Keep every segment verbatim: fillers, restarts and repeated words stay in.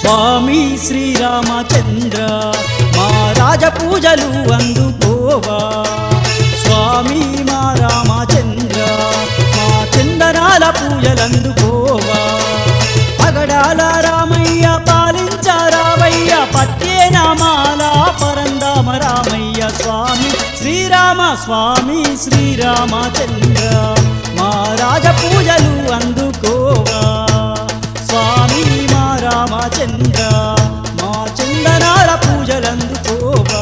స్వామి శ్రీరామచంద్ర మా రాజ పూజలు అందుకోవా స్వామి మా రామచంద్ర మా చందనాల పూజలందుకోవా పగడాల రామయ్య పాలించారావయ్య పట్టే నామాల పరందామ రామయ్య స్వామి శ్రీరామ స్వామి శ్రీరామచంద్ర మా రాజ పూజలు అందుకోవా స్వామి మా రామచంద్ర మా చందనాల పూజలందుకోవా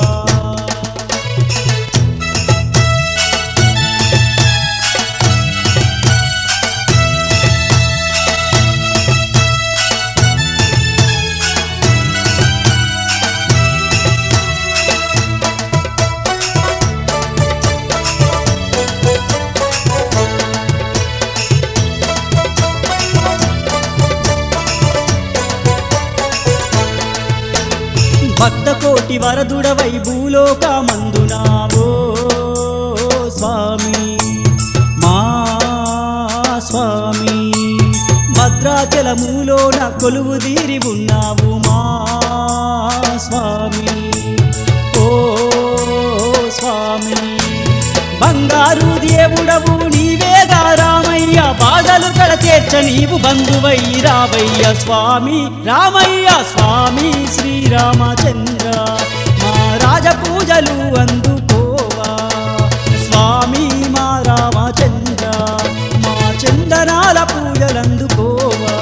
భక్త కోటి వరదుడవై భూలోకమందునావో స్వామి మా స్వామి భద్రాచలములోన కొలువు తీరి ఉన్నావు మా స్వామి ఓ స్వామి బంగారు దేవుడవు నీవేగా రామయ్య బాధలు కడతీర్చ నీవు బంధువై రావయ్య స్వామి రామయ్య స్వామి శ్రీరామచంద్ర మా రాజ పూజలు అందుకోవా స్వామి మా రామచంద్ర మా చందనాల పూజలందుకోవా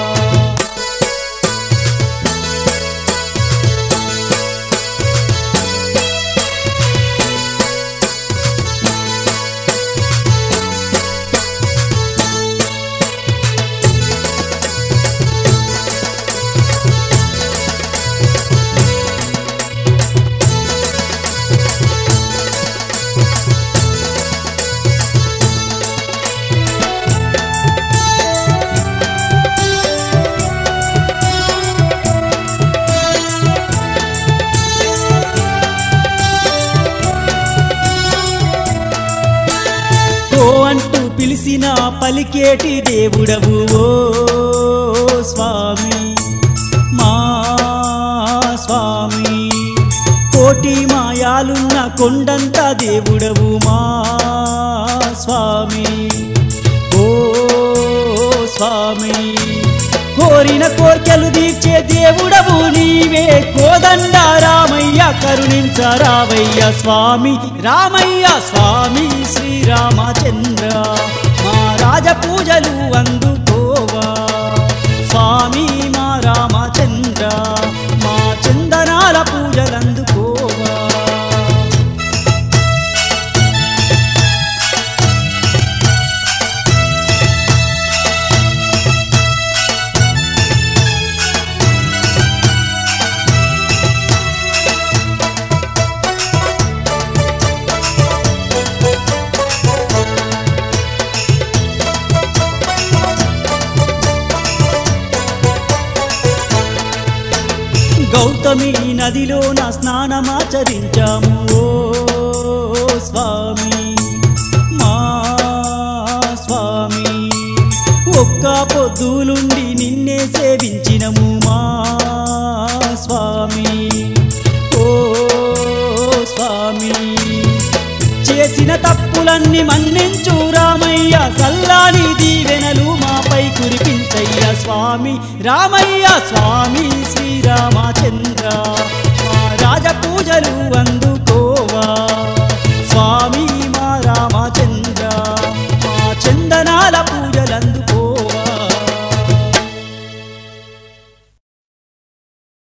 అంటూ పిలిసిన పలికేటి దేవుడవు ఓ స్వామి మా స్వామి కోటి మాయాలున్న కొండంత దేవుడవు మా స్వామి ఓ స్వామి కోరిన కోర్కెలు తీర్చే దేవుడవు నీవే కోదండ రామయ్య కరుణించరావయ్య స్వామి రామయ్య స్వామి శ్రీరామచంద్ర మా రాజ పూజలు అందుకోవా స్వామి మా రామచంద్ర మా చందనాల పూజలందుకోవా గౌతమి నదిలో నా స్నానమాచరించాము ఓ స్వామి మా స్వామి ఒక్క పొద్దులుండి నిన్నే సేవించినము మా స్వామి ఓ స్వామి చేసిన తప్పులన్నీ మన్నించు రామయ్య సల్లాని దీవెనలు మాపై కురిపించయ్య స్వామి రామయ్య స్వామి శ్రీరామచంద్ర మా రాజ పూజలు అందు